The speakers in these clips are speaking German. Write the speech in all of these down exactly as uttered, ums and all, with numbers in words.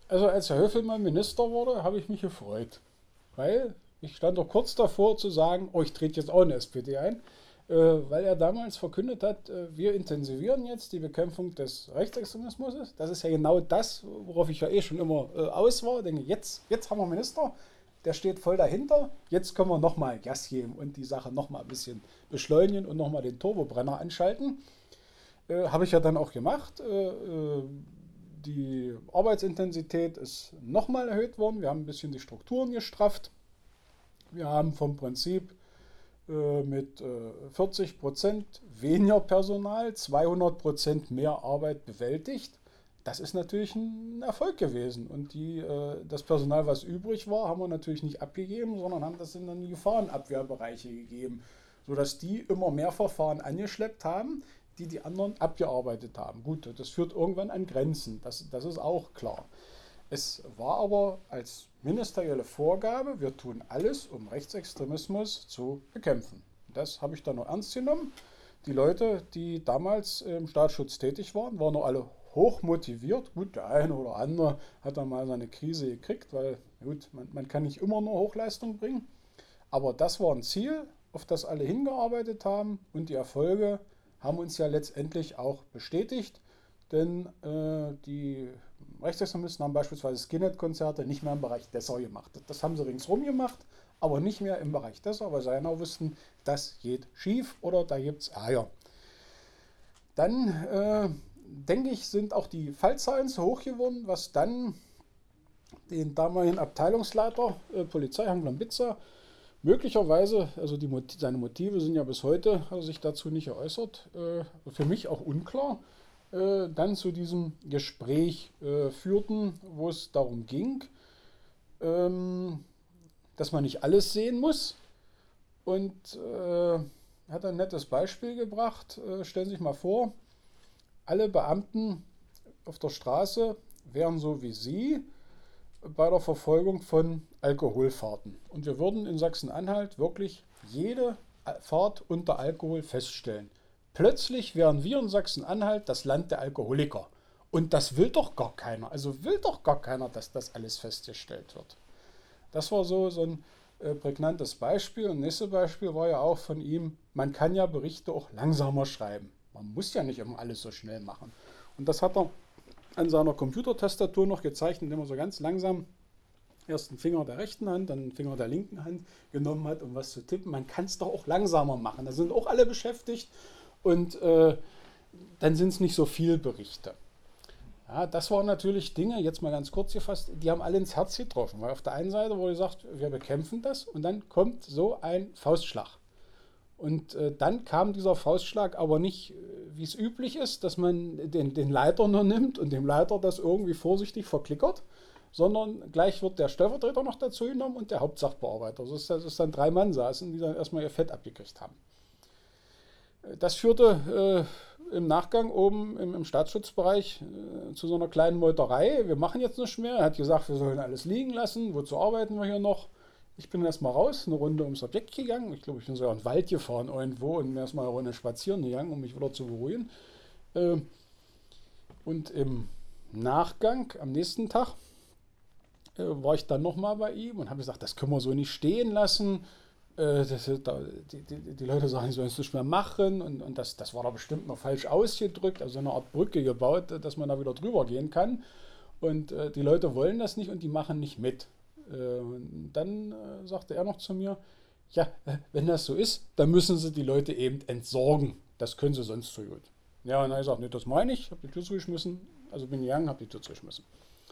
Also als Herr Höfelmann Minister wurde, habe ich mich gefreut, weil ich stand doch kurz davor zu sagen, oh, ich trete jetzt auch eine S P D ein, äh, weil er damals verkündet hat, äh, wir intensivieren jetzt die Bekämpfung des Rechtsextremismus. Das ist ja genau das, worauf ich ja eh schon immer äh, aus war. Ich denke, jetzt, jetzt haben wir einen Minister, der steht voll dahinter, jetzt können wir nochmal Gas geben und die Sache nochmal ein bisschen beschleunigen und nochmal den Turbobrenner anschalten. Äh, habe ich ja dann auch gemacht. Äh, äh, die Arbeitsintensität ist nochmal erhöht worden. Wir haben ein bisschen die Strukturen gestrafft. Wir haben vom Prinzip äh, mit äh, vierzig Prozent weniger Personal zweihundert Prozent mehr Arbeit bewältigt. Das ist natürlich ein Erfolg gewesen. Und die, äh, das Personal, was übrig war, haben wir natürlich nicht abgegeben, sondern haben das in die Gefahrenabwehrbereiche gegeben, sodass die immer mehr Verfahren angeschleppt haben, die die anderen abgearbeitet haben. Gut, das führt irgendwann an Grenzen, das, das ist auch klar. Es war aber als ministerielle Vorgabe, wir tun alles, um Rechtsextremismus zu bekämpfen. Das habe ich dann noch ernst genommen. Die Leute, die damals im Staatsschutz tätig waren, waren noch alle hoch motiviert. Gut, der eine oder andere hat dann mal seine Krise gekriegt, weil gut, man, man kann nicht immer nur Hochleistung bringen. Aber das war ein Ziel, auf das alle hingearbeitet haben und die Erfolge haben uns ja letztendlich auch bestätigt, denn äh, die Rechtsextremisten haben beispielsweise Skinhead-Konzerte nicht mehr im Bereich Dessau gemacht. Das haben sie ringsrum gemacht, aber nicht mehr im Bereich Dessau, weil sie genau wussten, das geht schief oder da gibt es Ärger. Dann äh, denke ich, sind auch die Fallzahlen so hoch geworden, was dann den damaligen Abteilungsleiter äh, Polizei, Herrn Glambitzer, möglicherweise, also die, seine Motive sind ja bis heute, hat er sich dazu nicht geäußert, äh, für mich auch unklar, äh, dann zu diesem Gespräch äh, führten, wo es darum ging, ähm, dass man nicht alles sehen muss. Und äh, hat ein nettes Beispiel gebracht. Äh, stellen Sie sich mal vor, alle Beamten auf der Straße wären so wie Sie bei der Verfolgung von Alkoholfahrten. Und wir würden in Sachsen-Anhalt wirklich jede Fahrt unter Alkohol feststellen. Plötzlich wären wir in Sachsen-Anhalt das Land der Alkoholiker. Und das will doch gar keiner. Also will doch gar keiner, dass das alles festgestellt wird. Das war so, so ein äh, prägnantes Beispiel. Und das nächste Beispiel war ja auch von ihm, man kann ja Berichte auch langsamer schreiben. Man muss ja nicht immer alles so schnell machen. Und das hat er an seiner Computertastatur noch gezeigt, indem er so ganz langsam erst den Finger der rechten Hand, dann den Finger der linken Hand genommen hat, um was zu tippen. Man kann es doch auch langsamer machen. Da sind auch alle beschäftigt und äh, dann sind es nicht so viele Berichte. Ja, das waren natürlich Dinge, jetzt mal ganz kurz gefasst, die haben alle ins Herz getroffen. Weil auf der einen Seite wurde gesagt, wir bekämpfen das und dann kommt so ein Faustschlag. Und äh, dann kam dieser Faustschlag aber nicht, äh, wie es üblich ist, dass man den, den Leiter nur nimmt und dem Leiter das irgendwie vorsichtig verklickert, sondern gleich wird der Stellvertreter noch dazu genommen und der Hauptsachbearbeiter. Also dass das dann drei Mann saßen, die dann erstmal ihr Fett abgekriegt haben. Das führte äh, im Nachgang oben im, im Staatsschutzbereich äh, zu so einer kleinen Meuterei. Wir machen jetzt nichts mehr. Er hat gesagt, wir sollen alles liegen lassen. Wozu arbeiten wir hier noch? Ich bin erstmal raus, eine Runde ums Objekt gegangen. Ich glaube, ich bin sogar in den Wald gefahren irgendwo und erstmal eine Runde spazieren gegangen, um mich wieder zu beruhigen. Und im Nachgang, am nächsten Tag, war ich dann nochmal bei ihm und habe gesagt, das können wir so nicht stehen lassen. Das, die, die, die Leute sagen, sie sollen es nicht mehr machen. Und, und das, das war da bestimmt noch falsch ausgedrückt, also eine Art Brücke gebaut, dass man da wieder drüber gehen kann. Und die Leute wollen das nicht und die machen nicht mit. Und dann äh, sagte er noch zu mir, ja, wenn das so ist, dann müssen sie die Leute eben entsorgen. Das können sie sonst so gut. Ja, und dann habe ich gesagt, nee, das meine ich, habe die Tür zugeschmissen, also bin gegangen, habe die Tür zugeschmissen.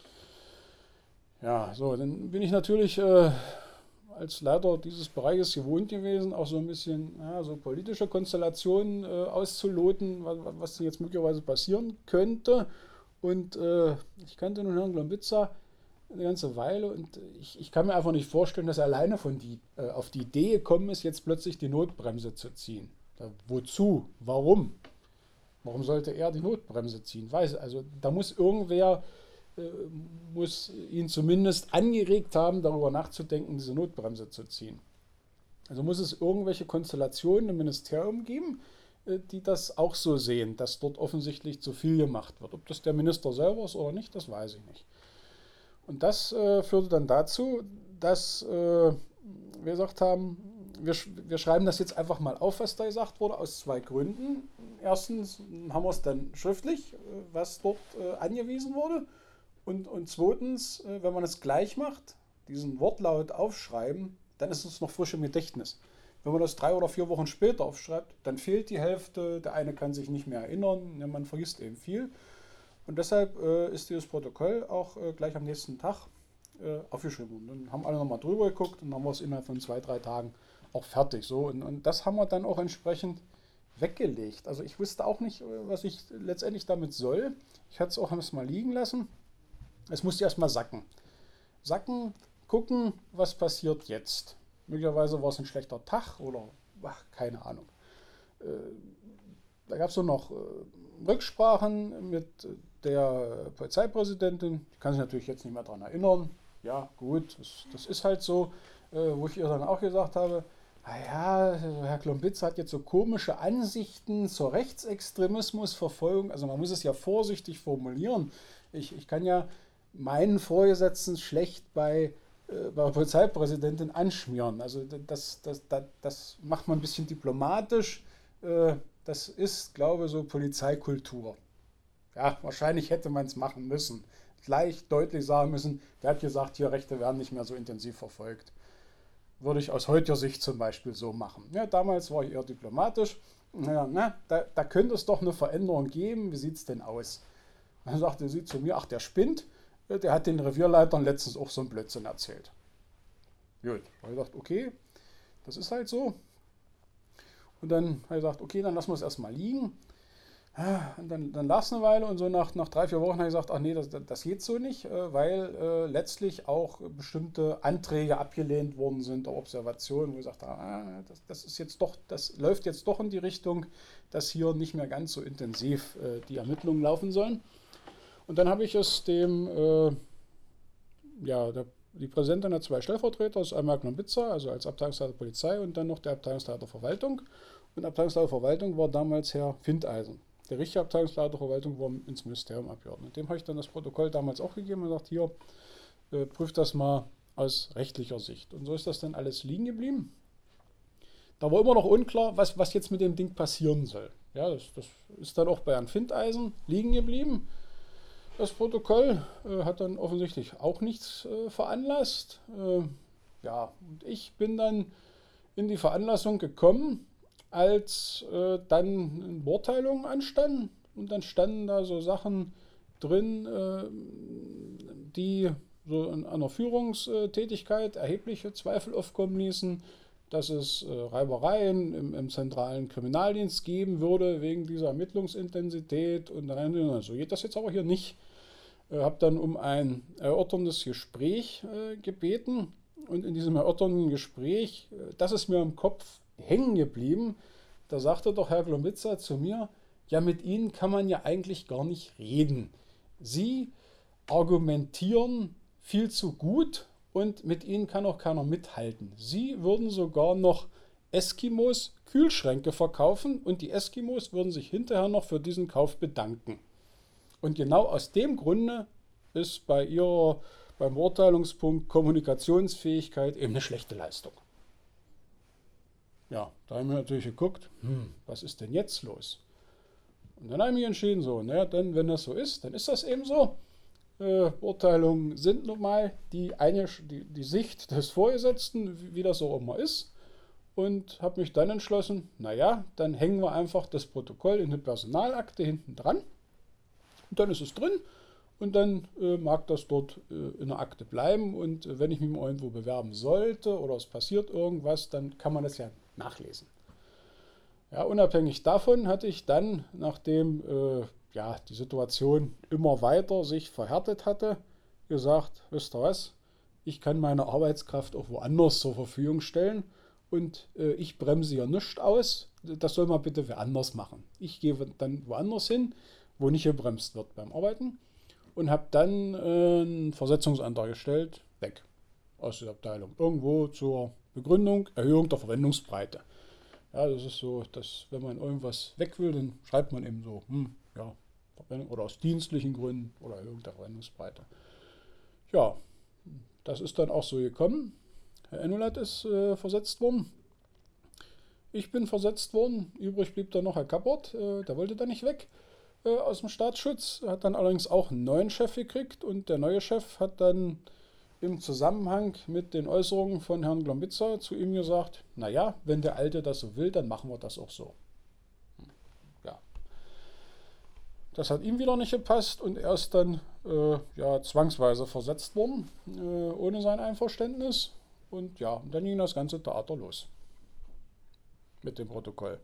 Ja, so, dann bin ich natürlich äh, als Leiter dieses Bereiches gewohnt gewesen, auch so ein bisschen ja, so politische Konstellationen äh, auszuloten, was, was jetzt möglicherweise passieren könnte. Und äh, ich kannte nun Herrn Glambitzer eine ganze Weile und ich, ich kann mir einfach nicht vorstellen, dass er alleine von die, äh, auf die Idee gekommen ist, jetzt plötzlich die Notbremse zu ziehen. Da, wozu? Warum? Warum sollte er die Notbremse ziehen? Weiß, also da muss irgendwer äh, muss ihn zumindest angeregt haben, darüber nachzudenken, diese Notbremse zu ziehen. Also muss es irgendwelche Konstellationen im Ministerium geben, äh, die das auch so sehen, dass dort offensichtlich zu viel gemacht wird. Ob das der Minister selber ist oder nicht, das weiß ich nicht. Und das äh, führte dann dazu, dass äh, wir gesagt haben, wir, wir schreiben das jetzt einfach mal auf, was da gesagt wurde, aus zwei Gründen. Erstens haben wir es dann schriftlich, äh, was dort äh, angewiesen wurde. Und, und zweitens, äh, wenn man es gleich macht, diesen Wortlaut aufschreiben, dann ist es noch frisch im Gedächtnis. Wenn man das drei oder vier Wochen später aufschreibt, dann fehlt die Hälfte, der eine kann sich nicht mehr erinnern, ja, man vergisst eben viel. Und deshalb äh, ist dieses Protokoll auch äh, gleich am nächsten Tag äh, aufgeschrieben. Und dann haben alle nochmal drüber geguckt und dann haben wir es innerhalb von zwei, drei Tagen auch fertig. So. Und, und das haben wir dann auch entsprechend weggelegt. Also ich wusste auch nicht, was ich letztendlich damit soll. Ich hatte es auch erstmal liegen lassen. Es musste erstmal sacken. Sacken, gucken, was passiert jetzt. Möglicherweise war es ein schlechter Tag oder ach, keine Ahnung. Äh, da gab es so noch äh, Rücksprachen mit der Polizeipräsidentin. Ich kann sich natürlich jetzt nicht mehr daran erinnern. Ja, gut, das, das ist halt so, äh, wo ich ihr dann auch gesagt habe, naja, Herr Klombitz hat jetzt so komische Ansichten zur Rechtsextremismusverfolgung. Also man muss es ja vorsichtig formulieren. Ich, ich kann ja meinen Vorgesetzten schlecht bei, äh, bei der Polizeipräsidentin anschmieren. Also das, das, das, das macht man ein bisschen diplomatisch. Äh, das ist, glaube ich, so Polizeikultur. Ja, wahrscheinlich hätte man es machen müssen. Gleich deutlich sagen müssen, der hat gesagt, hier Rechte werden nicht mehr so intensiv verfolgt. Würde ich aus heutiger Sicht zum Beispiel so machen. Ja, damals war ich eher diplomatisch. Ja, na, da, da könnte es doch eine Veränderung geben. Wie sieht es denn aus? Dann sagte sie zu mir, ach, der spinnt. Der hat den Revierleitern letztens auch so einen Blödsinn erzählt. Gut, da habe ich gesagt, okay, das ist halt so. Und dann habe ich gesagt, okay, dann lassen wir es erstmal liegen. Und dann, dann lag es eine Weile und so nach, nach drei, vier Wochen habe ich gesagt, ach nee, das, das geht so nicht, weil äh, letztlich auch bestimmte Anträge abgelehnt worden sind, auch Observationen, wo ich gesagt habe, ah, das, das ist jetzt doch, das läuft jetzt doch in die Richtung, dass hier nicht mehr ganz so intensiv äh, die Ermittlungen laufen sollen. Und dann habe ich es dem, äh, ja, der, die Präsidentin hat zwei Stellvertreter, das ist einmal Klombitzer, also als Abteilungsleiter Polizei und dann noch der Abteilungsleiter Verwaltung. Und Abteilungsleiter Verwaltung war damals Herr Findeisen. Der richtige Abteilungsleiter Verwaltung war ins Ministerium abgeordnet. Dem habe ich dann das Protokoll damals auch gegeben und gesagt, hier, äh, prüft das mal aus rechtlicher Sicht. Und so ist das dann alles liegen geblieben. Da war immer noch unklar, was, was jetzt mit dem Ding passieren soll. Ja, das, das ist dann auch bei Herrn Findeisen liegen geblieben. Das Protokoll äh, hat dann offensichtlich auch nichts äh, veranlasst. Äh, ja, und ich bin dann in die Veranlassung gekommen, als äh, dann Beurteilungen anstanden. Und dann standen da so Sachen drin, äh, die so in einer Führungstätigkeit erhebliche Zweifel aufkommen ließen, dass es äh, Reibereien im, im zentralen Kriminaldienst geben würde wegen dieser Ermittlungsintensität. Und dann, so geht das jetzt aber hier nicht. Ich habe dann um ein erörterndes Gespräch äh, gebeten. Und in diesem erörternden Gespräch, äh, das ist mir im Kopf hängen geblieben. Da sagte doch Herr Klombitzer zu mir, ja, mit Ihnen kann man ja eigentlich gar nicht reden. Sie argumentieren viel zu gut und mit Ihnen kann auch keiner mithalten. Sie würden sogar noch Eskimos Kühlschränke verkaufen und die Eskimos würden sich hinterher noch für diesen Kauf bedanken. Und genau aus dem Grunde ist bei Ihrer, beim Beurteilungspunkt Kommunikationsfähigkeit eben eine schlechte Leistung. Ja, da haben wir natürlich geguckt, hm, was ist denn jetzt los? Und dann habe ich mich entschieden, so, naja, dann, wenn das so ist, dann ist das eben so. Äh, Beurteilungen sind nun mal die, eine, die, die Sicht des Vorgesetzten, wie, wie das auch immer ist. Und habe mich dann entschlossen, naja, dann hängen wir einfach das Protokoll in eine Personalakte hinten dran. Und dann ist es drin. Und dann äh, mag das dort äh, in der Akte bleiben. Und äh, wenn ich mich mal irgendwo bewerben sollte oder es passiert irgendwas, dann kann man das ja nachlesen. Ja, unabhängig davon hatte ich dann, nachdem äh, ja, die Situation immer weiter sich verhärtet hatte, gesagt, wisst ihr was, ich kann meine Arbeitskraft auch woanders zur Verfügung stellen und äh, ich bremse hier nichts aus. Das soll mal bitte wer anders machen. Ich gehe dann woanders hin, wo nicht gebremst wird beim Arbeiten. Und habe dann äh, einen Versetzungsantrag gestellt, weg aus der Abteilung. Irgendwo zur Begründung, Erhöhung der Verwendungsbreite. Ja, das ist so, dass wenn man irgendwas weg will, dann schreibt man eben so, hm, ja, oder aus dienstlichen Gründen oder Erhöhung der Verwendungsbreite. Ja, das ist dann auch so gekommen. Herr Ennulat ist äh, versetzt worden. Ich bin versetzt worden. Übrig blieb dann noch Herr Kappert. Äh, der wollte dann nicht weg äh, aus dem Staatsschutz. Hat dann allerdings auch einen neuen Chef gekriegt. Und der neue Chef hat dann im Zusammenhang mit den Äußerungen von Herrn Glombizer zu ihm gesagt, naja, wenn der Alte das so will, dann machen wir das auch so. Ja. Das hat ihm wieder nicht gepasst und er ist dann äh, ja, zwangsweise versetzt worden, äh, ohne sein Einverständnis. Und ja, dann ging das ganze Theater los mit dem Protokoll.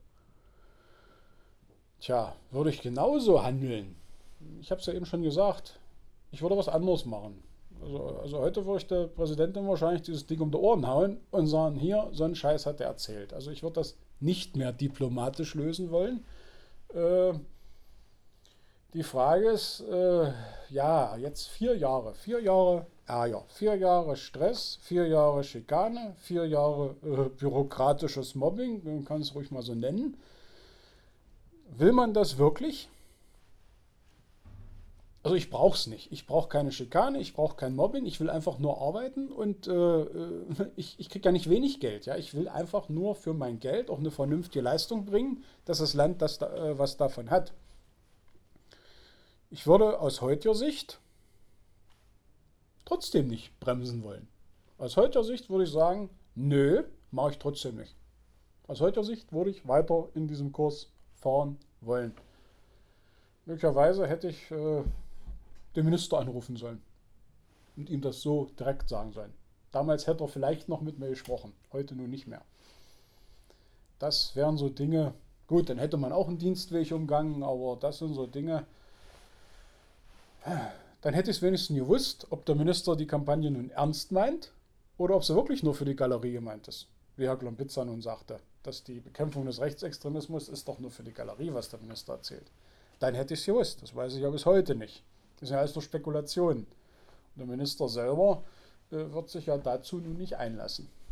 Tja, würde ich genauso handeln? Ich habe es ja eben schon gesagt, ich würde was anderes machen. Also, also heute würde ich der Präsidentin wahrscheinlich dieses Ding um die Ohren hauen und sagen, hier, so einen Scheiß hat er erzählt. Also ich würde das nicht mehr diplomatisch lösen wollen. Äh, die Frage ist, äh, ja, jetzt vier Jahre, vier Jahre Ärger, vier Jahre Stress, vier Jahre Schikane, vier Jahre äh, bürokratisches Mobbing, man kann es ruhig mal so nennen. Will man das wirklich? Also ich brauche es nicht. Ich brauche keine Schikane, ich brauche kein Mobbing, ich will einfach nur arbeiten und äh, ich, ich kriege ja nicht wenig Geld. Ja? Ich will einfach nur für mein Geld auch eine vernünftige Leistung bringen, dass das Land das da, äh, was davon hat. Ich würde aus heutiger Sicht trotzdem nicht bremsen wollen. Aus heutiger Sicht würde ich sagen, nö, mache ich trotzdem nicht. Aus heutiger Sicht würde ich weiter in diesem Kurs fahren wollen. Möglicherweise hätte ich äh, den Minister anrufen sollen und ihm das so direkt sagen sollen. Damals hätte er vielleicht noch mit mir gesprochen, heute nun nicht mehr. Das wären so Dinge, gut, dann hätte man auch einen Dienstweg umgangen, aber das sind so Dinge, dann hätte ich es wenigstens gewusst, ob der Minister die Kampagne nun ernst meint oder ob sie wirklich nur für die Galerie gemeint ist. Wie Herr Glombizer nun sagte, dass die Bekämpfung des Rechtsextremismus ist doch nur für die Galerie, was der Minister erzählt. Dann hätte ich es gewusst. Das weiß ich ja bis heute nicht. Das ist ja alles nur Spekulation. Und der Minister selber äh, wird sich ja dazu nun nicht einlassen.